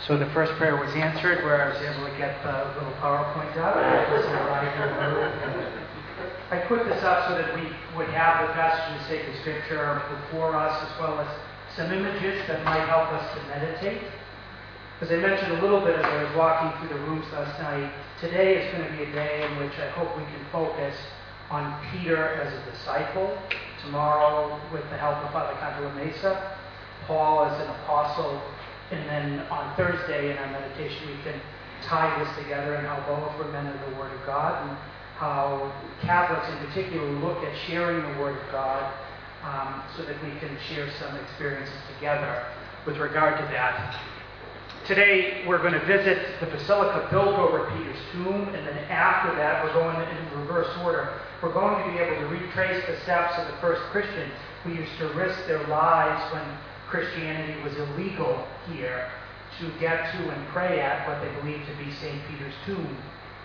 So the first prayer was answered, where I was able to get the little PowerPoint up. I put this up so that we would have the passage of sacred scripture before us, as well as some images that might help us to meditate. As I mentioned a little bit as I was walking through the rooms last night, today is going to be a day in which I hope we can focus on Peter as a disciple. Tomorrow, with the help of Father Cantula Mesa, Paul as an apostle. And then on Thursday in our meditation, we can tie this together and how both were men of the Word of God, and how Catholics in particular look at sharing the Word of God so that we can share some experiences together with regard to that. Today, we're going to visit the basilica built over Peter's tomb, and then after that, we're going in reverse order. We're going to be able to retrace the steps of the first Christians who used to risk their lives when Christianity was illegal here, to get to and pray at what they believed to be St. Peter's tomb.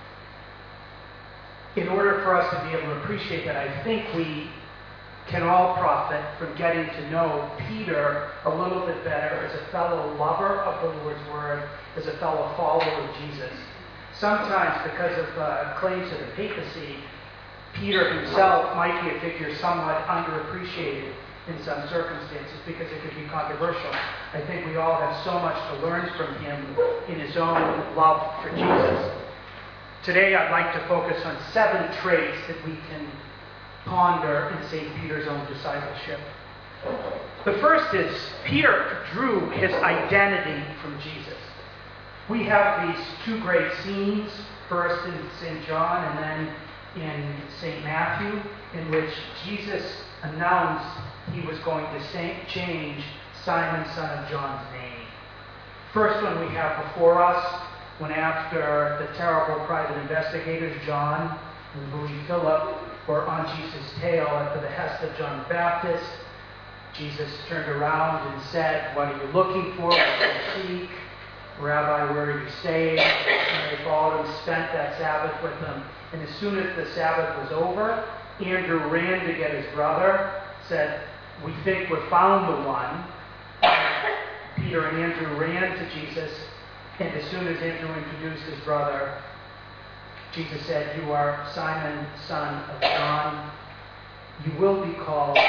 In order for us to be able to appreciate that, I think we can all profit from getting to know Peter a little bit better as a fellow lover of the Lord's Word, as a fellow follower of Jesus. Sometimes, because of claims to the papacy, Peter himself might be a figure somewhat underappreciated in some circumstances because it could be controversial. I think we all have so much to learn from him in his own love for Jesus. Today I'd like to focus on 7 traits that we can ponder in St. Peter's own discipleship. The first is Peter drew his identity from Jesus. We have these 2 great scenes, first in St. John and then in St. Matthew, in which Jesus announced he was going to change Simon, son of John's name. First one we have before us, when after the terrible private investigators, John and Louis Philip, were on Jesus' tail at the behest of John the Baptist, Jesus turned around and said, "What are you looking for? What do you seek? Rabbi, where are you staying?" And they followed him, spent that Sabbath with him. And as soon as the Sabbath was over, Andrew ran to get his brother, said, "We think we've found the one." Peter and Andrew ran to Jesus, and as soon as Andrew introduced his brother, Jesus said, "You are Simon, son of John. You will be called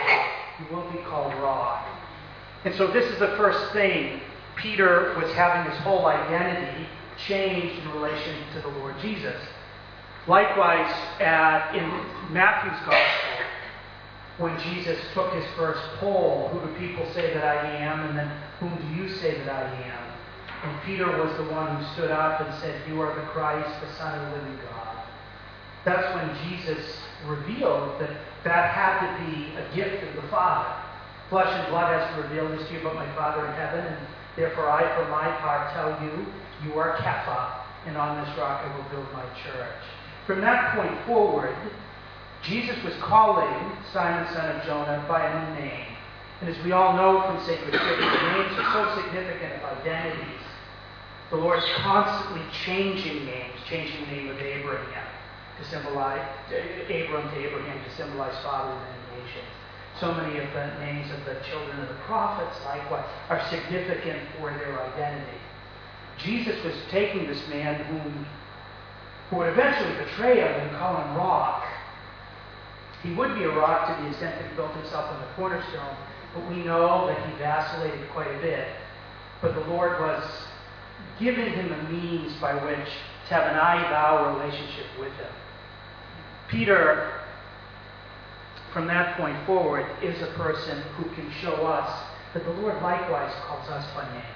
Rock." And so this is the first thing. Peter was having his whole identity changed in relation to the Lord Jesus. Likewise, in Matthew's Gospel, when Jesus took his first poll, "Who do people say that I am? And then whom do you say that I am?" And Peter was the one who stood up and said, "You are the Christ, the Son of the living God." That's when Jesus revealed that had to be a gift of the Father. Flesh and blood has to reveal this to you, but my Father in heaven, and therefore I, for my part, tell you, you are Kepha, and on this rock I will build my church. From that point forward, Jesus was calling Simon, son of Jonah, by a new name. And as we all know from sacred scripture, names are so significant of identities. The Lord's constantly changing names, changing the name of Abraham to symbolize Abram to Abraham to symbolize father of many nations. So many of the names of the children of the prophets, likewise, are significant for their identity. Jesus was taking this man who would eventually betray him and call him Rock. He would be a rock to the extent that he built himself on the cornerstone, but we know that he vacillated quite a bit. But the Lord was giving him a means by which to have an I-thou relationship with him. Peter, from that point forward, is a person who can show us that the Lord likewise calls us by name.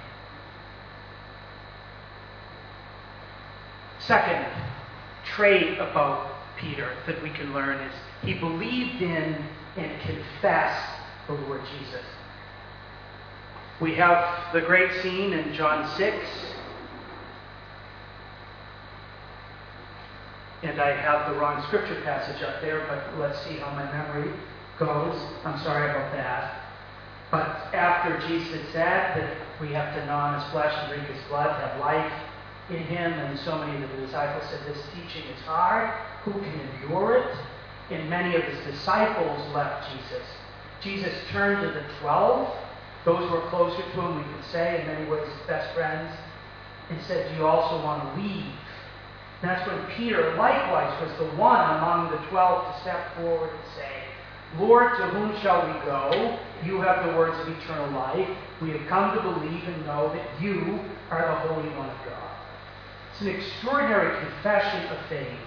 Second trait about Peter that we can learn is he believed in and confessed the Lord Jesus. We have the great scene in John 6. And I have the wrong scripture passage up there, but let's see how my memory goes. I'm sorry about that. But after Jesus said that we have to gnaw on his flesh and drink his blood, have life in him, and so many of the disciples said, "This teaching is hard. Who can endure it?" And many of his disciples left Jesus. Jesus turned to the 12, those who are closer to him, we could say, in many ways, his best friends, and said, do you also want to leave? And that's when Peter, likewise, was the one among the 12 to step forward and say, Lord, to whom shall we go? You have the words of eternal life. We have come to believe and know that you are the Holy One of God. It's an extraordinary confession of faith.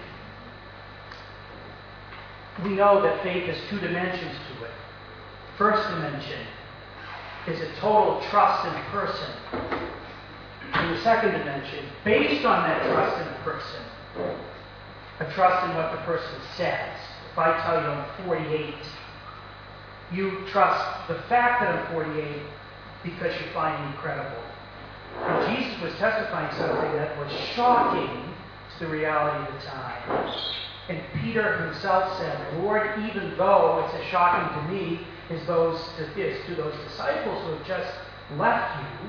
We know that faith has two dimensions to it. First dimension is a total trust in a person. And the second dimension, based on that trust in a person, a trust in what the person says. If I tell you I'm 48, you trust the fact that I'm 48 because you find me credible. And Jesus was testifying something that was shocking to the reality of the time. And Peter himself said, Lord, even though it's as shocking to me as to those disciples who have just left you,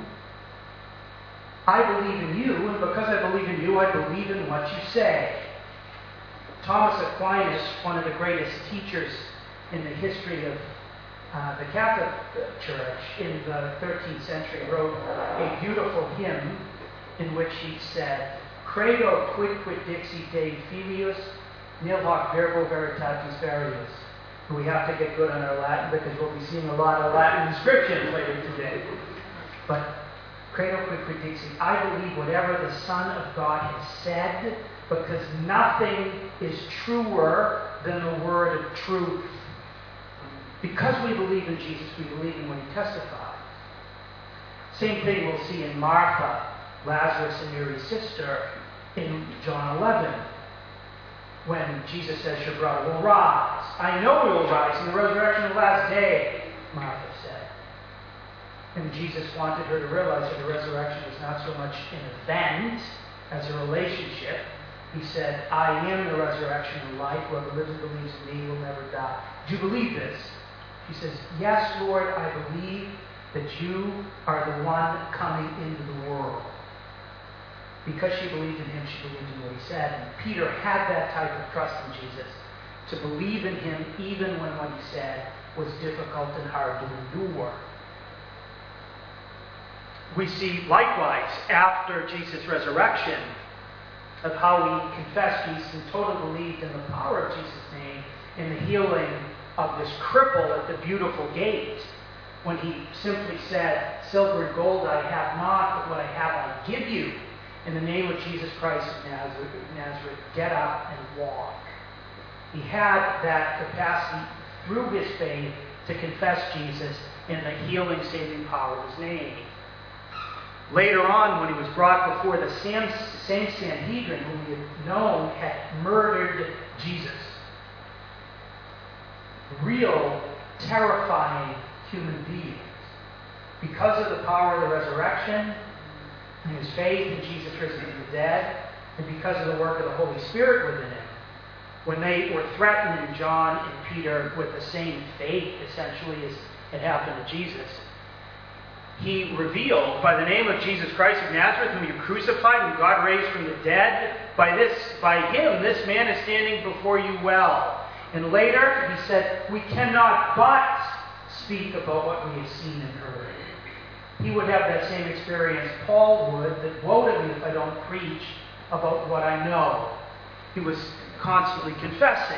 I believe in you, and because I believe in you, I believe in what you say. Thomas Aquinas, one of the greatest teachers in the history of the Catholic Church in the 13th century, wrote a beautiful hymn in which he said, Credo quidquid dixit Dei filius, nil hoc verbo veritatis varius. And we have to get good on our Latin because we'll be seeing a lot of Latin inscriptions later today. But Credo quidquid dixit, I believe whatever the Son of God has said, because nothing is truer than the word of truth. Because we believe in Jesus, we believe in what he testifies. Same thing we'll see in Martha, Lazarus and Mary's sister, in John 11, when Jesus says, your brother will rise. I know he will rise in the resurrection of the last day, Martha said. And Jesus wanted her to realize that the resurrection was not so much an event as a relationship. He said, I am the resurrection and life. Whoever lives and believes in me will never die. Do you believe this? He says, yes, Lord, I believe that you are the one coming into the world. Because she believed in him, she believed in what he said. And Peter had that type of trust in Jesus, to believe in him even when what he said was difficult and hard to endure. We see likewise, after Jesus' resurrection, of how he confessed Jesus and totally believed in the power of Jesus' name in the healing of this cripple at the beautiful gate, when he simply said, silver and gold I have not, but what I have I give you. In the name of Jesus Christ of Nazareth, get up and walk. He had that capacity through his faith to confess Jesus in the healing, saving power of his name. Later on, when he was brought before the same Sanhedrin, whom we had known had murdered Jesus, real, terrifying human beings, because of the power of the resurrection, and his faith in Jesus risen from the dead, and because of the work of the Holy Spirit within him, when they were threatening John and Peter with the same fate, essentially, as had happened to Jesus, he revealed, by the name of Jesus Christ of Nazareth, whom you crucified, whom God raised from the dead, by him, this man is standing before you well. And later, he said, we cannot but speak about what we have seen and heard. He would have that same experience Paul would, that woe to me if I don't preach about what I know. He was constantly confessing.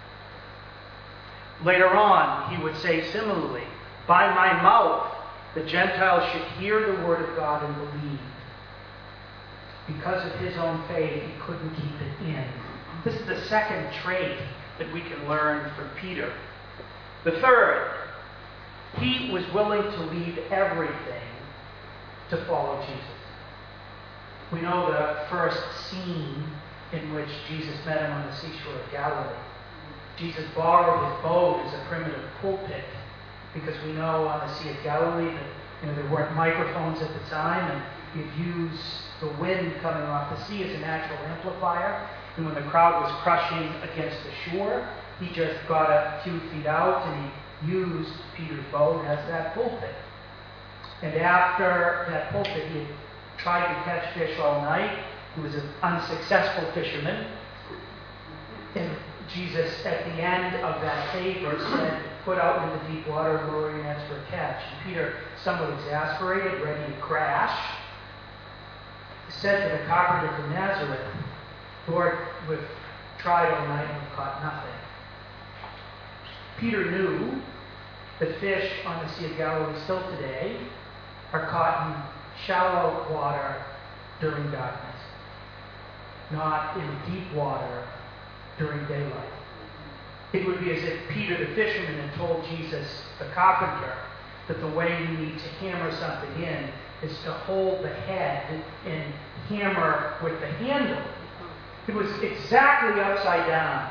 Later on, he would say similarly, by my mouth, the Gentiles should hear the word of God and believe. Because of his own faith, he couldn't keep it in. This is the second trait that we can learn from Peter. The third, he was willing to leave everything to follow Jesus. We know the first scene in which Jesus met him on the seashore of Galilee. Jesus borrowed his boat as a primitive pulpit, because we know on the Sea of Galilee that there weren't microphones at the time, and you'd use the wind coming off the sea as a natural amplifier. And when the crowd was crushing against the shore, he just got a few feet out and he used Peter's boat as that pulpit. And after that pulpit, he had tried to catch fish all night. He was an unsuccessful fisherman. And Jesus, at the end of that favor, said, put out into the deep water and lower your nets for a catch. And Peter, somewhat exasperated, ready to crash, said to the carpenter from Nazareth, Lord, we've tried all night and we've caught nothing. Peter knew that fish on the Sea of Galilee still today are caught in shallow water during darkness, not in deep water during daylight. It would be as if Peter the fisherman had told Jesus the carpenter that the way you need to hammer something in is to hold the head and hammer with the handle. It was exactly upside down.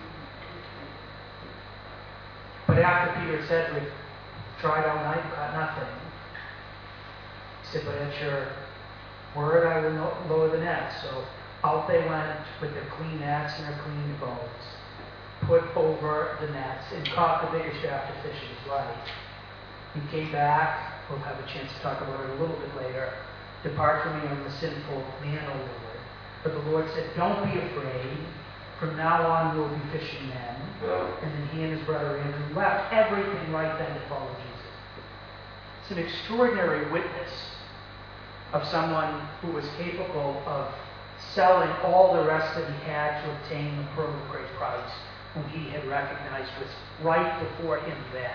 But after Peter said, we've tried all night, caught nothing, he said, but at your word I will lower the net. So out they went with their clean nets and their clean boats, put over the nets, and caught the biggest draft of fish of his life. He came back. We'll have a chance to talk about it a little bit later. Depart from me, I'm the sinful man, O Lord. But the Lord said, don't be afraid. From now on, we'll be fishing men. And then he and his brother Andrew left everything right then to follow Jesus. It's an extraordinary witness of someone who was capable of selling all the rest that he had to obtain the pearl of great price, whom he had recognized was right before him then.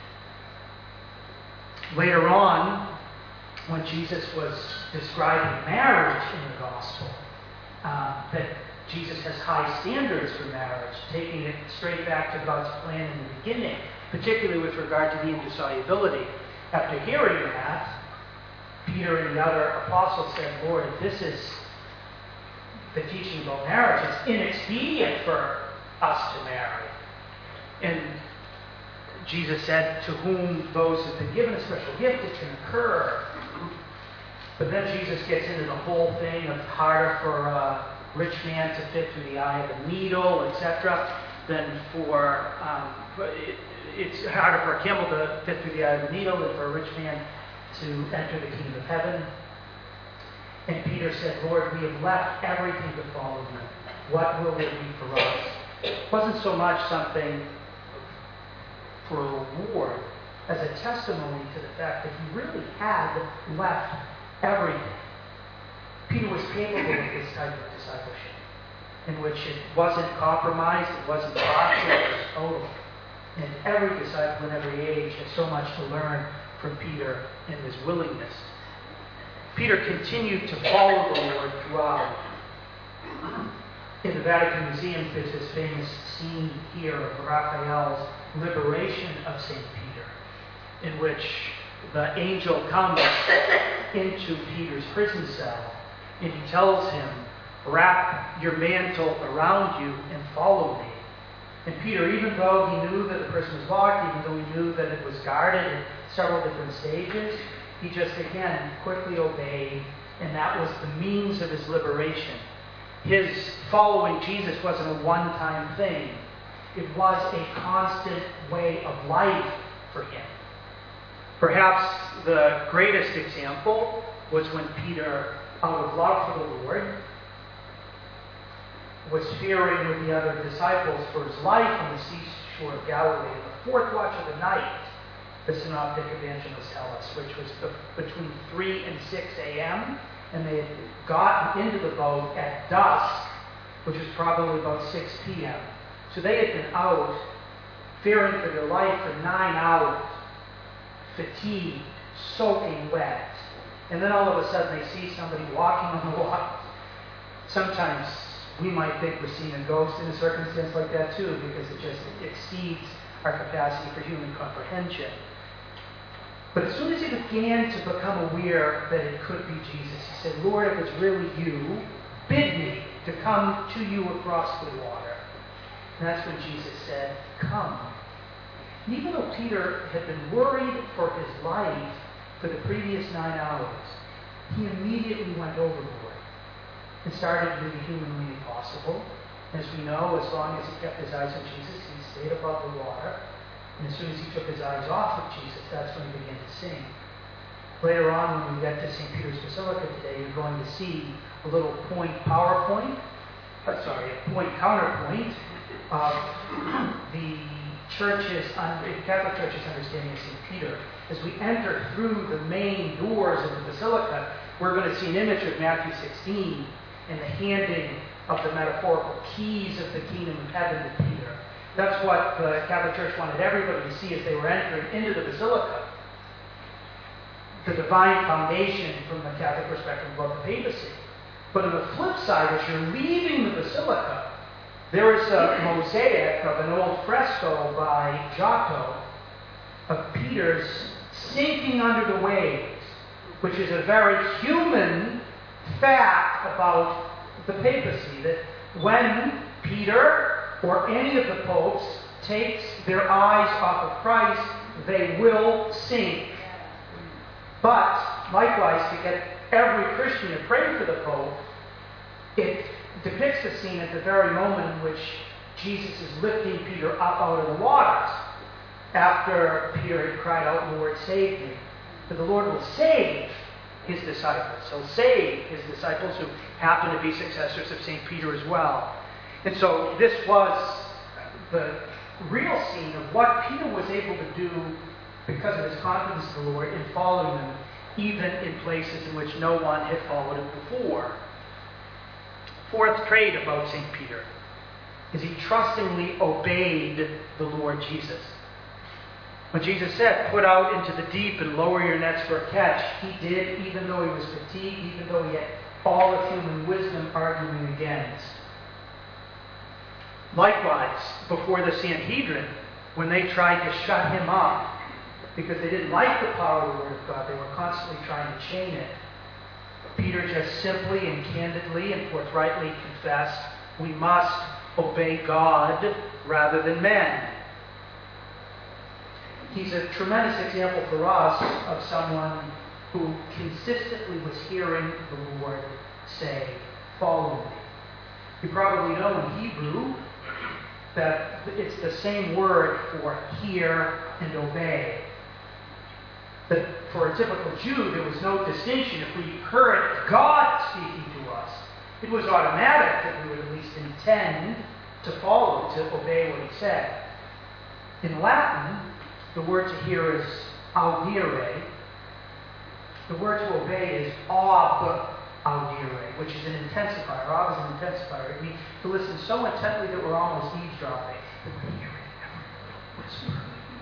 Later on, when Jesus was describing marriage in the gospel, that Jesus has high standards for marriage, taking it straight back to God's plan in the beginning, particularly with regard to the indissolubility. After hearing that, Peter and the other apostles said, Lord, if this is the teaching about marriage, it's inexpedient for us to marry. And Jesus said, to whom those have been given a special gift, it can occur. But then Jesus gets into the whole thing of harder for a rich man to fit through the eye of a needle, etc., than for, it's harder for a camel to fit through the eye of a needle than for a rich man to enter the kingdom of heaven. And Peter said, Lord, we have left everything to follow you. What will there be for us? It wasn't so much something for a reward as a testimony to the fact that he really had left everything. Peter was capable of this type of discipleship, in which it wasn't compromised, it wasn't partial, it was total. And every disciple in every age has so much to learn from Peter in his willingness. Peter continued to follow the Lord throughout. In the Vatican Museum, there's this famous scene here of Raphael's liberation of St. Peter, in which the angel comes into Peter's prison cell and he tells him, wrap your mantle around you and follow me. And Peter, even though he knew that the prison was locked, even though he knew that it was guarded at several different stages, he just again quickly obeyed, and that was the means of his liberation. His following Jesus wasn't a one-time thing. It was a constant way of life for him. Perhaps the greatest example was when Peter, out of love for the Lord, was fearing with the other disciples for his life on the seashore of Galilee. In the fourth watch of the night, the Synoptic Evangelists tell us, which was between 3 and 6 a.m., and they had gotten into the boat at dusk, which was probably about 6 p.m. So they had been out, fearing for their life for 9 hours, fatigued, soaking wet. And then all of a sudden they see somebody walking on the water. Sometimes we might think we're seeing a ghost in a circumstance like that too, because it just exceeds our capacity for human comprehension. But as soon as he began to become aware that it could be Jesus, he said, Lord, if it's really you, bid me to come to you across the water. And that's when Jesus said, come. And even though Peter had been worried for his life for the previous 9 hours, he immediately went overboard and started to do the humanly impossible. As we know, as long as he kept his eyes on Jesus, he stayed above the water. And as soon as he took his eyes off of Jesus, that's when he began to sink. Later on, when we get to St. Peter's Basilica today, you're going to see a little a point counterpoint of the Catholic Church's understanding of St. Peter, as we enter through the main doors of the basilica, we're going to see an image of Matthew 16 and the handing of the metaphorical keys of the kingdom of heaven to Peter. That's what the Catholic Church wanted everybody to see as they were entering into the basilica. The divine foundation from the Catholic perspective about the papacy. But on the flip side, as you're leaving the basilica, there is a mosaic of an old fresco by Giotto of Peter's sinking under the waves, which is a very human fact about the papacy, that when Peter or any of the popes takes their eyes off of Christ, they will sink. But, likewise, to get every Christian to pray for the Pope, it depicts the scene at the very moment in which Jesus is lifting Peter up out of the waters, after Peter had cried out, "Lord, save me." But the Lord will save his disciples. He'll save his disciples who happen to be successors of St. Peter as well. And so this was the real scene of what Peter was able to do because of his confidence in the Lord in following him, even in places in which no one had followed him before. Fourth trait about St. Peter is he trustingly obeyed the Lord Jesus. When Jesus said, "Put out into the deep and lower your nets for a catch," he did, even though he was fatigued, even though he had all of human wisdom arguing against. Likewise, before the Sanhedrin, when they tried to shut him up because they didn't like the power of the Word of God, they were constantly trying to chain it, Peter just simply and candidly and forthrightly confessed, we must obey God rather than men. He's a tremendous example for us of someone who consistently was hearing the Lord say, "Follow me." You probably know in Hebrew that it's the same word for hear and obey. But for a typical Jew, there was no distinction. If we heard God speaking to us, it was automatic that we would at least intend to follow, to obey what he said. In Latin, the word to hear is audire. The word to obey is ob audire, which is an intensifier. Ob is an intensifier. It means to listen so intently that we're almost eavesdropping, that we're hearing every whisper.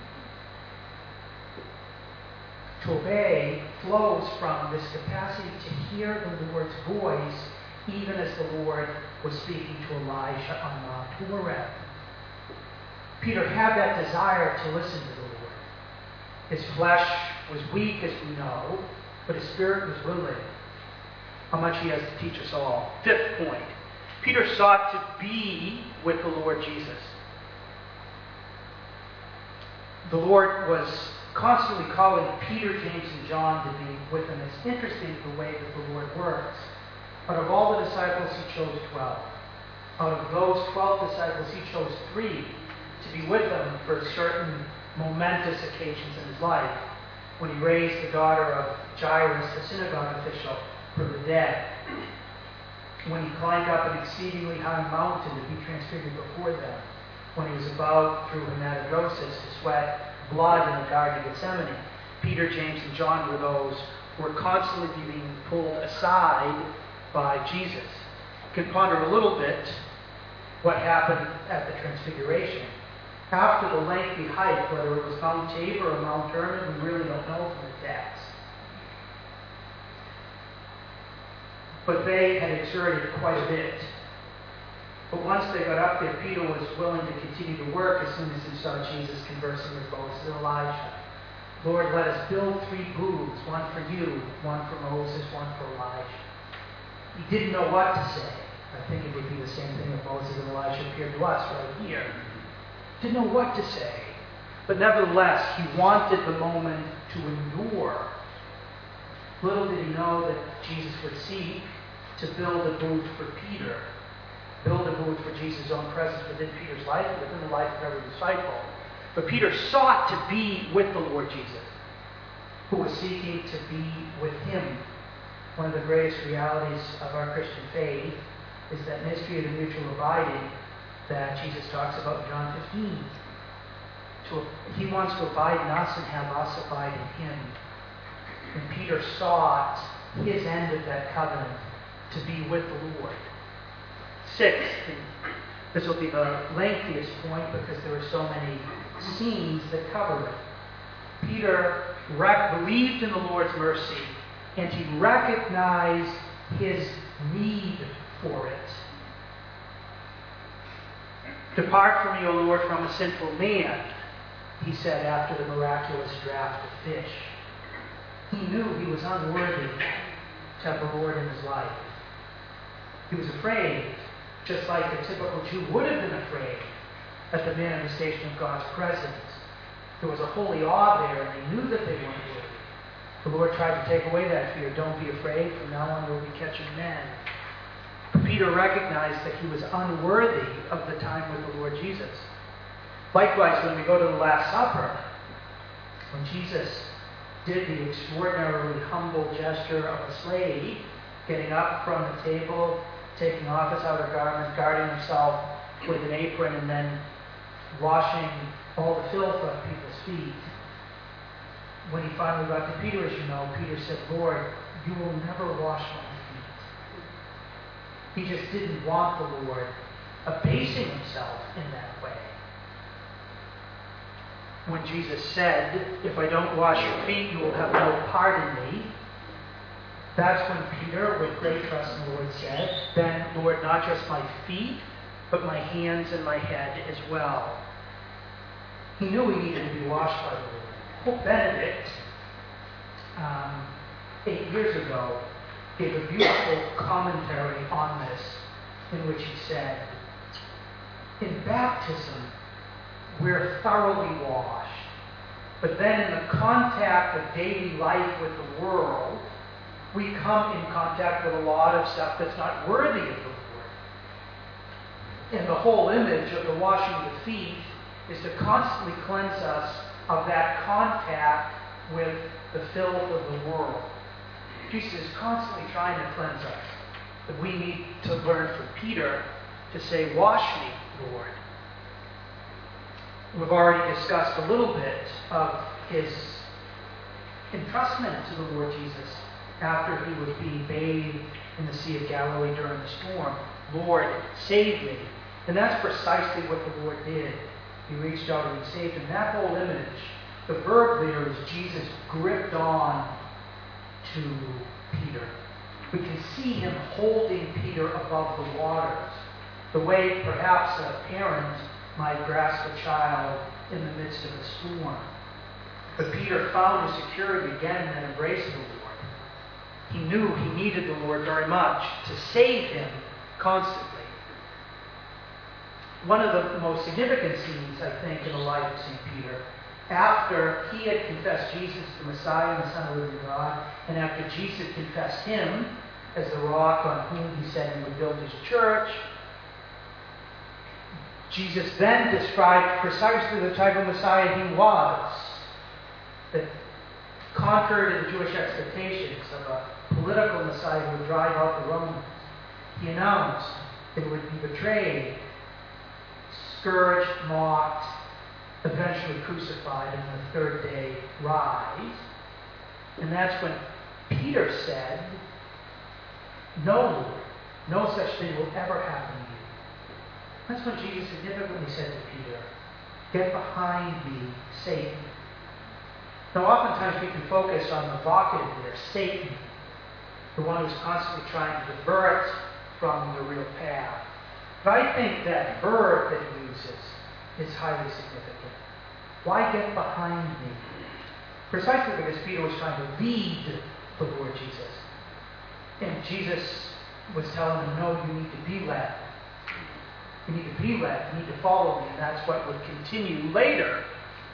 To obey flows from this capacity to hear the Lord's voice, even as the Lord was speaking to Elijah on Mount Horeb. Peter had that desire to listen to the Lord. His flesh was weak, as we know, but his spirit was willing. How much he has to teach us all. Fifth point, Peter sought to be with the Lord Jesus. The Lord was constantly calling Peter, James, and John to be with him. It's interesting the way that the Lord works. Out of all the disciples, he chose 12. Out of those 12 disciples, he chose 3 to be with him for certain momentous occasions in his life. When he raised the daughter of Jairus, the synagogue official, from the dead. When he climbed up an exceedingly high mountain to be transfigured before them. When he was about, through hematidrosis, to sweat blood in the Garden of Gethsemane. Peter, James, and John were those who were constantly being pulled aside by Jesus. You can ponder a little bit what happened at the Transfiguration. After the lengthy hike, whether it was Mount Tabor or Mount Hermon, we really don't know from the text. But they had exerted quite a bit. But once they got up there, Peter was willing to continue to work as soon as he saw Jesus conversing with Moses and Elijah. "Lord, let us build 3 booths, one for you, one for Moses, one for Elijah." He didn't know what to say. I think it would be the same thing if Moses and Elijah appeared to us right here. Didn't know what to say. But nevertheless, he wanted the moment to endure. Little did he know that Jesus would seek to build a booth for Peter. Build a booth for Jesus' own presence within Peter's life and within the life of every disciple. But Peter sought to be with the Lord Jesus, who was seeking to be with him. One of the greatest realities of our Christian faith is that mystery of the mutual abiding that Jesus talks about in John 15. He wants to abide in us and have us abide in him. And Peter sought his end of that covenant to be with the Lord. Sixth, this will be the lengthiest point because there are so many scenes that cover it. Peter believed in the Lord's mercy, and he recognized his need for it. Depart from me, O Lord, from a sinful man, he said after the miraculous draught of fish. He knew he was unworthy to have the Lord in his life. He was afraid, just like a typical Jew would have been afraid at the manifestation of God's presence. There was a holy awe there, and they knew that they weren't worthy. The Lord tried to take away that fear. Don't be afraid. From now on, you'll be catching men. Peter recognized that he was unworthy of the time with the Lord Jesus. Likewise, when we go to the Last Supper, when Jesus did the extraordinarily humble gesture of a slave, getting up from the table, taking off his outer garment, guarding himself with an apron, and then washing all the filth off people's feet. When he finally got to Peter, as you know, Peter said, Lord, you will never wash my feet. He just didn't want the Lord abasing himself in that way. When Jesus said, if I don't wash your feet, you will have no part in me, that's when Peter, with great trust in the Lord, said, then, Lord, not just my feet, but my hands and my head as well. He knew he needed to be washed by the Lord. Pope Benedict, 8 years ago, gave a beautiful commentary on this, in which he said, in baptism, we're thoroughly washed. But then in the contact of daily life with the world, we come in contact with a lot of stuff that's not worthy of the Lord. And the whole image of the washing of the feet is to constantly cleanse us of that contact with the filth of the world. Jesus is constantly trying to cleanse us. But we need to learn from Peter to say, wash me, Lord. We've already discussed a little bit of his entrustment to the Lord Jesus after he was being bathed in the Sea of Galilee during the storm. Lord, save me. And that's precisely what the Lord did. He reached out and he saved him. That whole image, the verb there is Jesus gripped on to Peter. We can see him holding Peter above the waters, the way perhaps a parent might grasp a child in the midst of a storm. But Peter found his security again and embraced the Lord. He knew he needed the Lord very much to save him constantly. One of the most significant scenes, I think, in the life of St. Peter, after he had confessed Jesus as the Messiah and the Son of the living God, and after Jesus confessed him as the rock on whom he said he would build his church, Jesus then described precisely the type of Messiah he was, that conquered the Jewish expectations of a political Messiah who would drive out the Romans. He announced that he would be betrayed, scourged, mocked, eventually crucified, and the third day rise. And that's when Peter said, no, Lord, no such thing will ever happen to you. That's when Jesus significantly said to Peter, get behind me, Satan. Now, oftentimes we can focus on the vocative there, Satan, the one who's constantly trying to divert from the real path. But I think that verb that he uses is highly significant. Why get behind me? Precisely because Peter was trying to lead the Lord Jesus. And Jesus was telling him, no, you need to be led. You need to be led. You need to follow me. And that's what would continue later.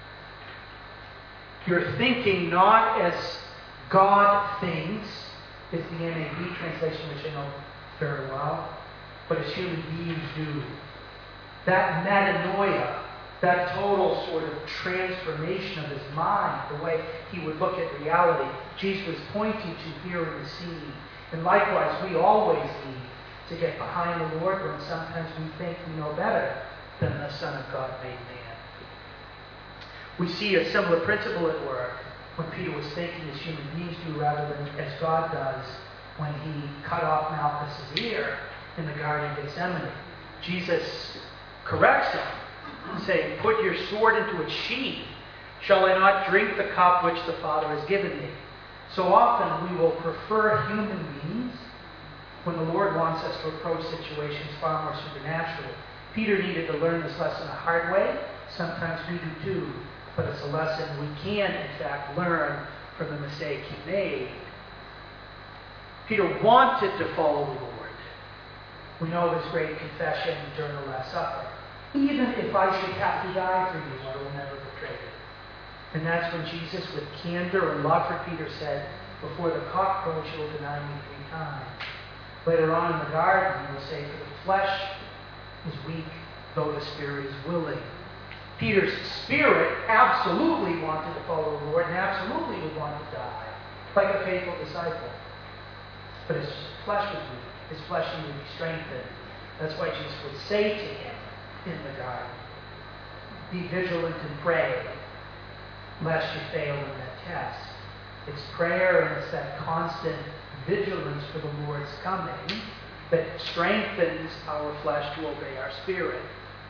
You're thinking not as God thinks, is the NAV translation, which I know very well, but as human beings do. That metanoia, that total sort of transformation of his mind, the way he would look at reality, Jesus was pointing to here in the scene. And likewise, we always need to get behind the Lord when sometimes we think we know better than the Son of God made man. We see a similar principle at work when Peter was thinking as human beings do rather than as God does when he cut off Malchus's ear in the Garden of Gethsemane. Jesus corrects him, saying, "Put your sword into its sheath. Shall I not drink the cup which the Father has given me?" So often we will prefer human beings when the Lord wants us to approach situations far more supernaturally. Peter needed to learn this lesson the hard way. Sometimes we do too. But it's a lesson we can, in fact, learn from the mistake he made. Peter wanted to follow the Lord. We know his great confession during the Last Supper. "Even if I should have to die for you, I will never betray you." And that's when Jesus, with candor and love for Peter, said, "Before the cock crows, you will deny me 3 times." Later on in the garden, he will say, "For the flesh is weak, though the spirit is willing." Peter's spirit absolutely wanted to follow the Lord and absolutely would want to die, like a faithful disciple. But his flesh was weak. His flesh needed to be strengthened. That's why Jesus would say to him in the garden, "Be vigilant and pray, lest you fail in that test." It's prayer and it's that constant vigilance for the Lord's coming that strengthens our flesh to obey our spirit.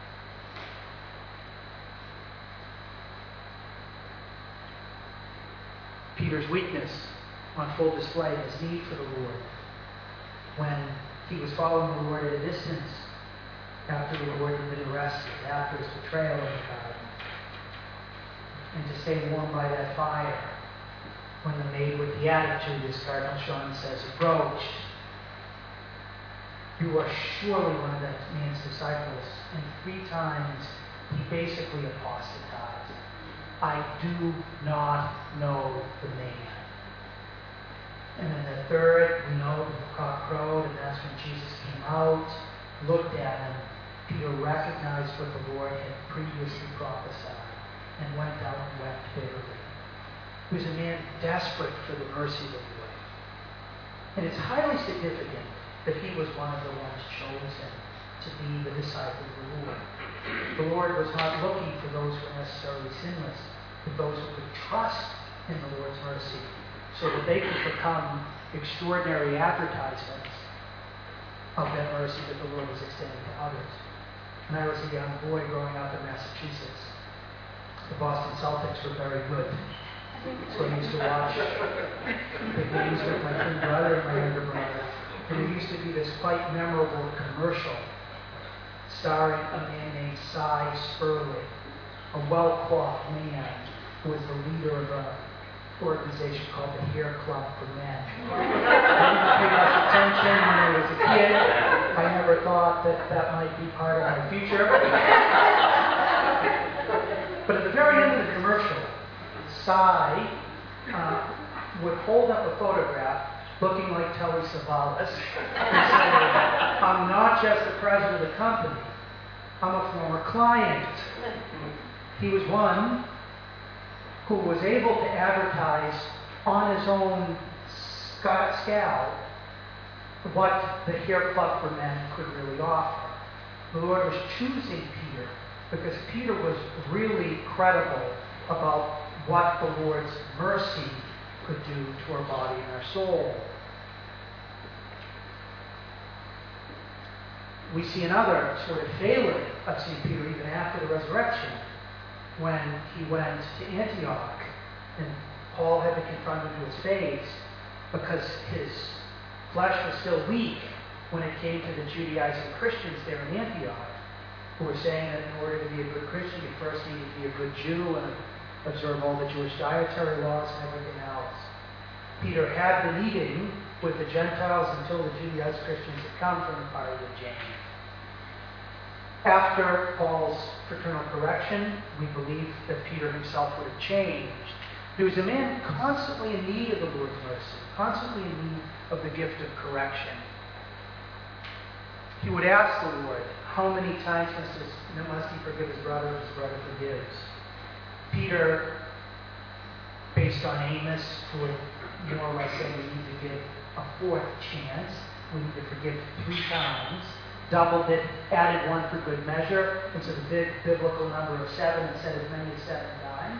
Peter's weakness on full display, his need for the Lord. When he was following the Lord at a distance, after the Lord had been arrested, after his betrayal in the garden, and to stay warm by that fire, when the maid with the attitude, as Cardinal Sean says, approached, "You are surely one of that man's disciples." And 3 times he basically apostatized. "I do not know the man." And then the third, we know the cock crowed, and that's when Jesus came out, looked at him. Peter recognized what the Lord had previously prophesied and went out and wept bitterly. He was a man desperate for the mercy of the Lord. And it's highly significant that he was one of the ones chosen to be the disciple of the Lord. The Lord was not looking for those who were necessarily sinless, but those who could trust in the Lord's mercy so that they could become extraordinary advertisements of that mercy that the Lord was extending to others. When I was a young boy growing up in Massachusetts, the Boston Celtics were very good. So I used to watch the games with my twin brother and my younger brother. And there used to be this quite memorable commercial starring a man named Cy Sperling, a well-coiffed man who was the leader of an organization called the Hair Club for Men. I didn't pay much attention when I was a kid. I never thought that that might be part of my future. But at the very end of the commercial, Cy would hold up a photograph looking like Telly Savalas and say, "I'm not just the president of the company, I'm a former client." He was one who was able to advertise on his own scale what the Hair Club for Men could really offer. The Lord was choosing Peter because Peter was really credible about what the Lord's mercy could do to our body and our soul. We see another sort of failing of St. Peter even after the resurrection, when he went to Antioch and Paul had to confront him to his face because his flesh was still weak when it came to the Judaizing Christians there in Antioch, who were saying that in order to be a good Christian, you first need to be a good Jew and observe all the Jewish dietary laws and everything else. Peter had been eating with the Gentiles until the Judaized Christians had come from the party of James. After Paul's fraternal correction, we believe that Peter himself would have changed. He was a man constantly in need of the Lord's mercy, constantly in need of the gift of correction. He would ask the Lord, how many times must he forgive his brother if his brother forgives? Peter, based on Amos, would more or less say we need to give a 4th chance. We need to forgive 3 times. Doubled it, added 1 for good measure. It's a big biblical number of 7 and said as many as 7 times.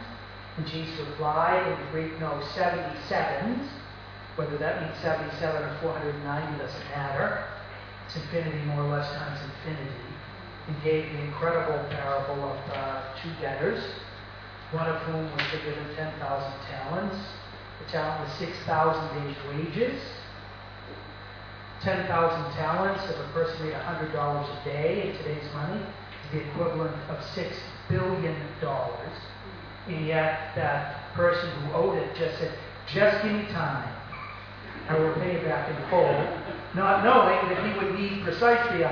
And Jesus replied, in the Greek, no, 77s. Whether that means 77 or 490 doesn't matter. It's infinity more or less times infinity. And gave the incredible parable of two debtors, one of whom was forgiven 10,000 talents. The talent was 6,000 days' wages. 10,000 talents, if a person made $100 a day in today's money, is the equivalent of $6 billion. And yet that person who owed it just said, just give me time. I will pay you back in full, not knowing that he would need precisely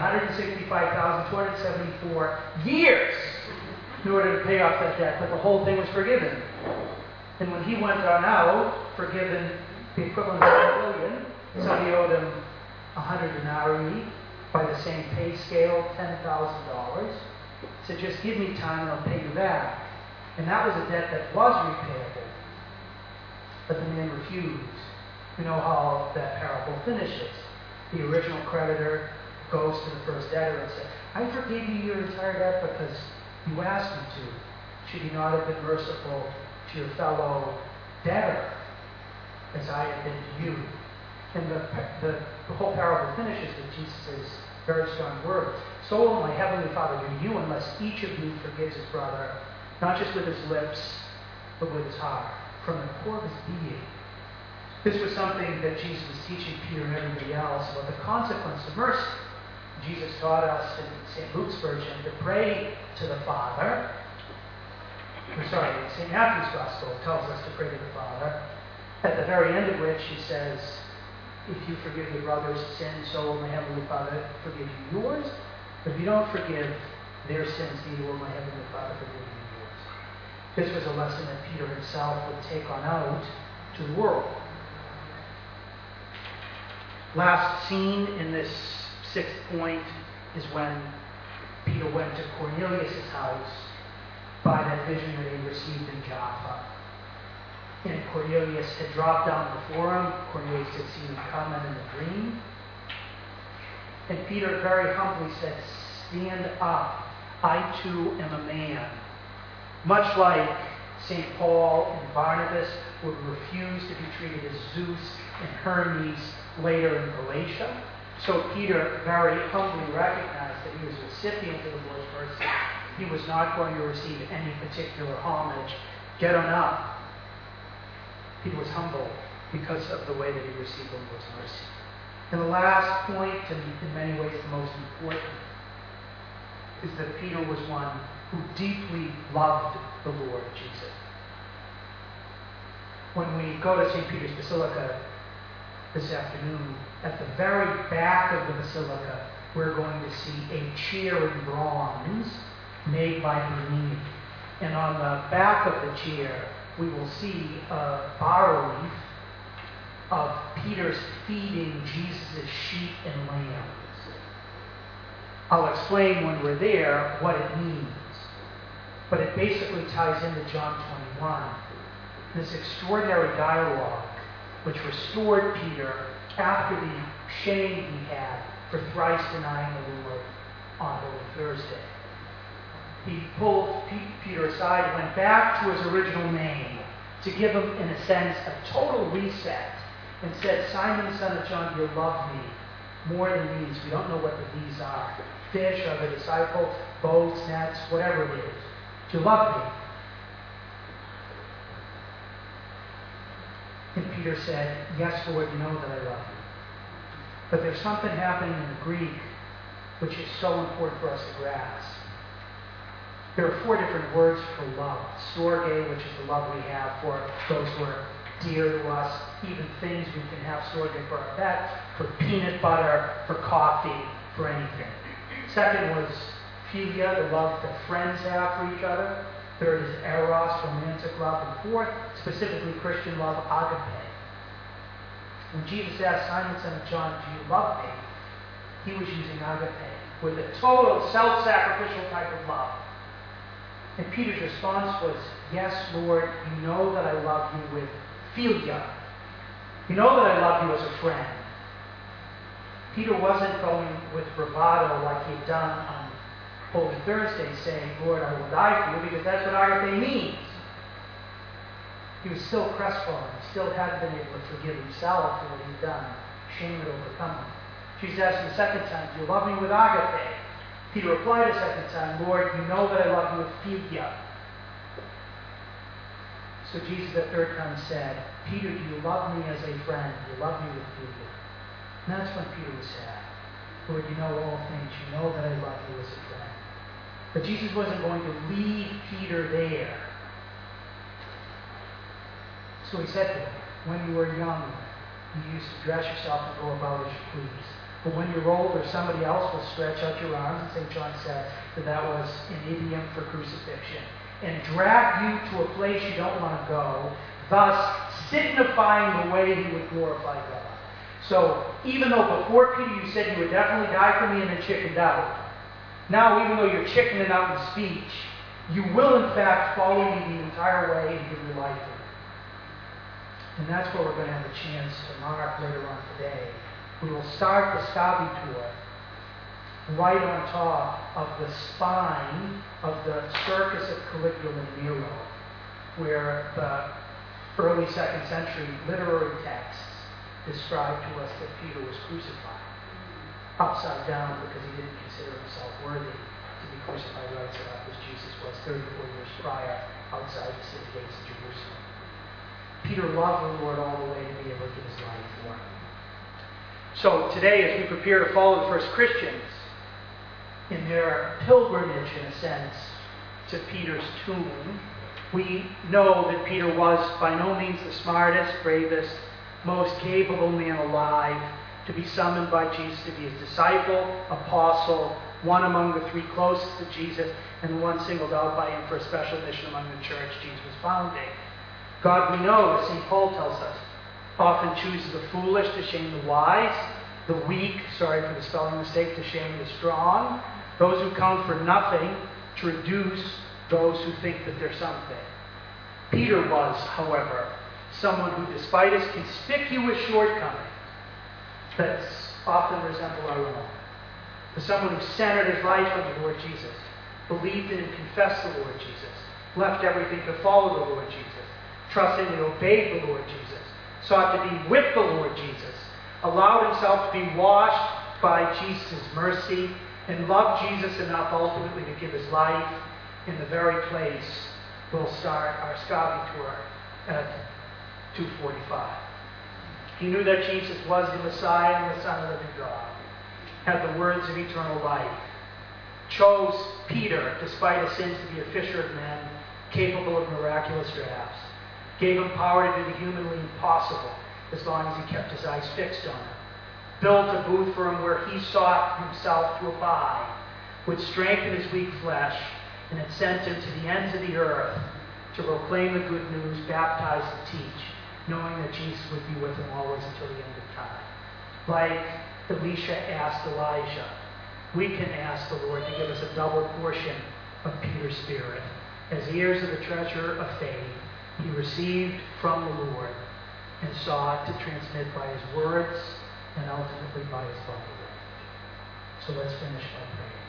165,274 years in order to pay off that debt, but the whole thing was forgiven. And when he went on out, forgiven the equivalent of $1 billion, somebody owed him 100 denarii by the same pay scale, $10,000. Said, just give me time and I'll pay you back. And that was a debt that was repayable. But the man refused. You know how that parable finishes. The original creditor goes to the first debtor and says, I forgave you your entire debt because you asked me to. Should you not have been merciful to your fellow debtor as I have been to you? And the whole parable finishes with Jesus' very strong words. So will my heavenly Father do you unless each of you forgives his brother, not just with his lips, but with his heart, from the core of his being. This was something that Jesus was teaching Peter and everybody else about the consequence of mercy. Jesus taught us in St. Luke's version to pray to the Father. St. Matthew's Gospel tells us to pray to the Father, at the very end of which he says, if you forgive your brother's sins, so will my Heavenly Father forgive you yours. But if you don't forgive their sins, neither will my Heavenly Father forgive you yours. This was a lesson that Peter himself would take on out to the world. Last scene in this sixth point is when Peter went to Cornelius' house by that vision that he received in Joppa. And Cornelius had dropped down before him. Cornelius had seen him coming in a dream. And Peter very humbly said, stand up, I too am a man. Much like St. Paul and Barnabas would refuse to be treated as Zeus and Hermes later in Galatia. So Peter very humbly recognized that he was a recipient of the Lord's mercy. He was not going to receive any particular homage. Get on up. Peter was humble because of the way that he received the Lord's mercy. And the last point, and in many ways the most important, is that Peter was one who deeply loved the Lord Jesus. When we go to St. Peter's Basilica this afternoon, at the very back of the basilica, we're going to see a chair in bronze made by Bernini. And on the back of the chair, we will see a bas-relief of Peter's feeding Jesus' sheep and lambs. I'll explain when we're there what it means. But it basically ties into John 21. This extraordinary dialogue which restored Peter after the shame he had for thrice denying the Lord on Holy Thursday. He pulled Peter aside and went back to his original name to give him, in a sense, a total reset and said, Simon, son of John, you love me more than these. We don't know what the these are. Fish, other disciples, boats, nets, whatever it is. You love me. And Peter said, yes, Lord, you know that I love you. But there's something happening in the Greek which is so important for us to grasp. There are 4 different words for love. Storge, which is the love we have for those who are dear to us, even things we can have storge for our pet, for peanut butter, for coffee, for anything. Second was philia, the love that friends have for each other. Third is eros, romantic love. And fourth, specifically Christian love, agape. When Jesus asked Simon, son of John, do you love me? He was using agape, with a total self-sacrificial type of love. And Peter's response was, yes, Lord, you know that I love you with philia. You know that I love you as a friend. Peter wasn't going with bravado like he had done on Holy Thursday, saying, Lord, I will die for you, because that's what agape means. He was still crestfallen. He still hadn't been able to forgive himself for what he'd done. Shame had overcome him. Jesus asked him the second time, do you love me with agape? Peter replied a second time, Lord, you know that I love you with philia. So Jesus the third time said, Peter, do you love me as a friend? Do you love me with philia? And that's when Peter was sad. Lord, you know all things. You know that I love you as a friend. But Jesus wasn't going to leave Peter there. So he said to him, when you were young, you used to dress yourself and go about as you please. But when you're older, somebody else will stretch out your arms, and St. John said that was an idiom for crucifixion, and drag you to a place you don't want to go, thus signifying the way he would glorify God. So even though before Peter you said you would definitely die for me and then chickened out, now even though you're chickening out in speech, you will in fact follow me the entire way and give your life for me. And that's what we're going to have a chance to mark later on today. We will start the Scavi tour right on top of the spine of the Circus of Caligula and Nero, where the early 2nd century literary texts describe to us that Peter was crucified upside down because he didn't consider himself worthy to be crucified right side up as Jesus was 34 years prior outside the city gates of Jerusalem. Peter loved the Lord all the way to be able to give his life for him. So today, as we prepare to follow the first Christians in their pilgrimage, in a sense, to Peter's tomb, we know that Peter was by no means the smartest, bravest, most capable man alive to be summoned by Jesus to be his disciple, apostle, one among the three closest to Jesus, and the one singled out by him for a special mission among the church Jesus was founding. God, we know, as St. Paul tells us, often chooses the foolish to shame the wise, the weak, sorry for the spelling mistake, to shame the strong, those who count for nothing to reduce those who think that they're something. Peter was, however, someone who, despite his conspicuous shortcomings that often resemble our own, was someone who centered his life on the Lord Jesus, believed in and confessed the Lord Jesus, left everything to follow the Lord Jesus, trusted and obeyed the Lord Jesus, sought to be with the Lord Jesus, allowed himself to be washed by Jesus' mercy, and loved Jesus enough ultimately to give his life in the very place we'll start our Scavi tour at 2:45. He knew that Jesus was the Messiah and the Son of the living God, had the words of eternal life, chose Peter, despite his sins, to be a fisher of men, capable of miraculous drafts, gave him power to do the humanly impossible as long as he kept his eyes fixed on him, built a booth for him where he sought himself to abide, would strengthen his weak flesh, and had sent him to the ends of the earth to proclaim the good news, baptize and teach, knowing that Jesus would be with him always until the end of time. Like Elisha asked Elijah, we can ask the Lord to give us a double portion of Peter's spirit. As heirs of the treasure of faith, he received from the Lord and sought to transmit by his words and ultimately by his body. So let's finish by praying.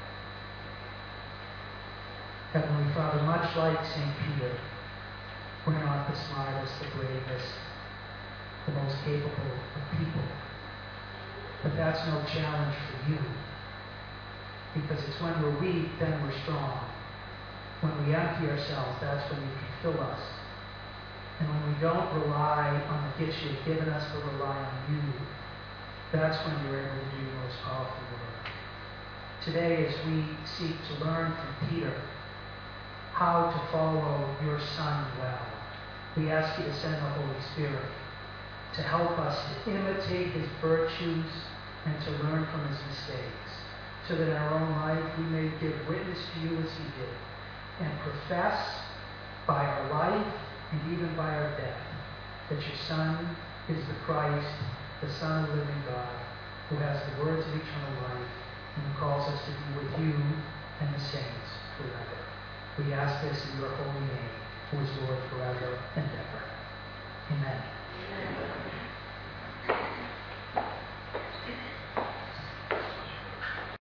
Heavenly Father, much like St. Peter, we're not the smartest, the bravest, the most capable of people. But that's no challenge for you. Because it's when we're weak, then we're strong. When we empty ourselves, that's when you can fill us. And when we don't rely on the gifts you've given us, but rely on you, that's when you're able to do your most powerful work. Today, as we seek to learn from Peter how to follow your Son well, we ask you to send the Holy Spirit to help us to imitate his virtues and to learn from his mistakes, so that in our own life we may give witness to you as he did, and profess by our life and even by our death that your Son is the Christ, the Son of the living God, who has the words of eternal life and who calls us to be with you and the saints forever. We ask this in your holy name, who is Lord forever and ever. Amen. Amen.